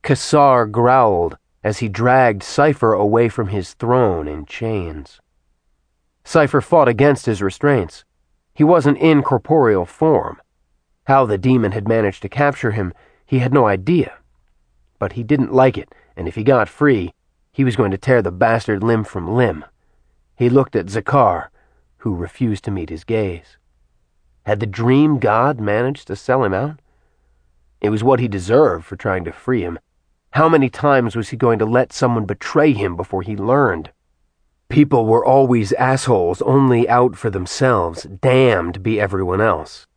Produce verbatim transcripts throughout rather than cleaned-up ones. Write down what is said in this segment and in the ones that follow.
Kassar growled as he dragged Cypher away from his throne in chains. Cypher fought against his restraints. He wasn't in corporeal form. How the demon had managed to capture him, he had no idea. But he didn't like it, and if he got free, he was going to tear the bastard limb from limb. He looked at Zakar, who refused to meet his gaze. Had the dream god managed to sell him out? It was what he deserved for trying to free him. How many times was he going to let someone betray him before he learned? People were always assholes, only out for themselves, damned be everyone else.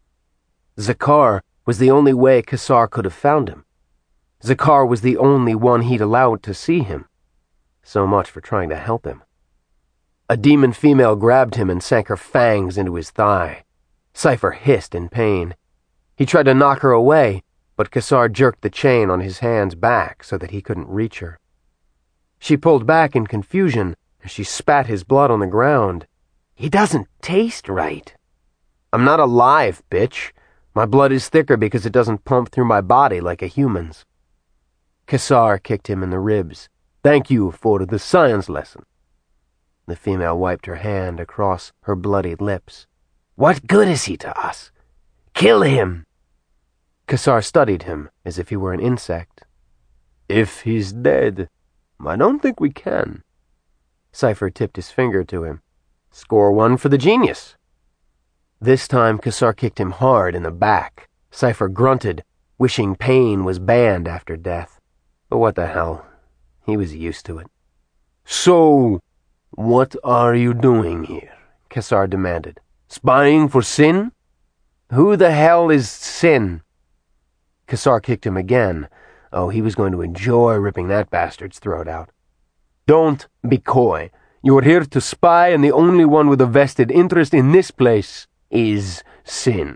Zakar was the only way Kassar could have found him. Zakar was the only one he'd allowed to see him. So much for trying to help him. A demon female grabbed him and sank her fangs into his thigh. Cypher hissed in pain. He tried to knock her away, but Kassar jerked the chain on his hands back so that he couldn't reach her. She pulled back in confusion as she spat his blood on the ground. "He doesn't taste right." "I'm not alive, bitch. My blood is thicker because it doesn't pump through my body like a human's." Kassar kicked him in the ribs. "Thank you for the science lesson." The female wiped her hand across her bloodied lips. "What good is he to us? Kill him!" Kassar studied him as if he were an insect. "If he's dead, I don't think we can." Cypher tipped his finger to him. "Score one for the genius." This time Kassar kicked him hard in the back. Cypher grunted, wishing pain was banned after death. But what the hell? He was used to it. "So, what are you doing here?" Kassar demanded. "Spying for Sin?" "Who the hell is Sin?" Kassar kicked him again. Oh, he was going to enjoy ripping that bastard's throat out. "Don't be coy. You're here to spy, and the only one with a vested interest in this place is Sin."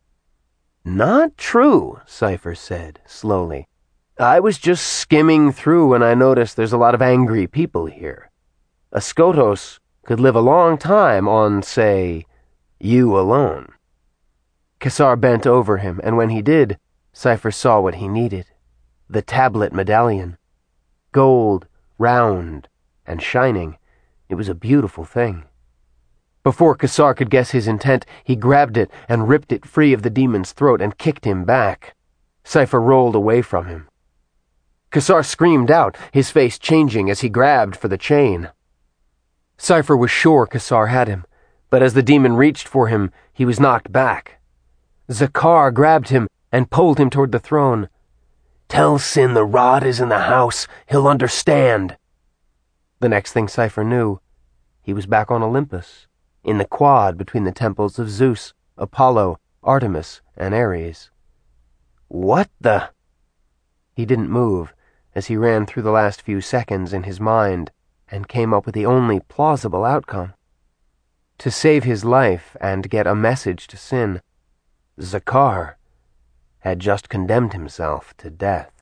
"Not true," Cypher said, slowly. "I was just skimming through and I noticed there's a lot of angry people here. A Skotos could live a long time on, say, you alone." Kassar bent over him, and when he did, Cypher saw what he needed. The tablet medallion. Gold, round, and shining. It was a beautiful thing. Before Kassar could guess his intent, he grabbed it and ripped it free of the demon's throat and kicked him back. Cypher rolled away from him. Kassar screamed out, his face changing as he grabbed for the chain. Cypher was sure Kassar had him, but as the demon reached for him, he was knocked back. Zakar grabbed him and pulled him toward the throne. "Tell Sin the rod is in the house. He'll understand." The next thing Cypher knew, he was back on Olympus, in the quad between the temples of Zeus, Apollo, Artemis, and Ares. "What the—" He didn't move as he ran through the last few seconds in his mind and came up with the only plausible outcome. To save his life and get a message to Sin, Zakar had just condemned himself to death.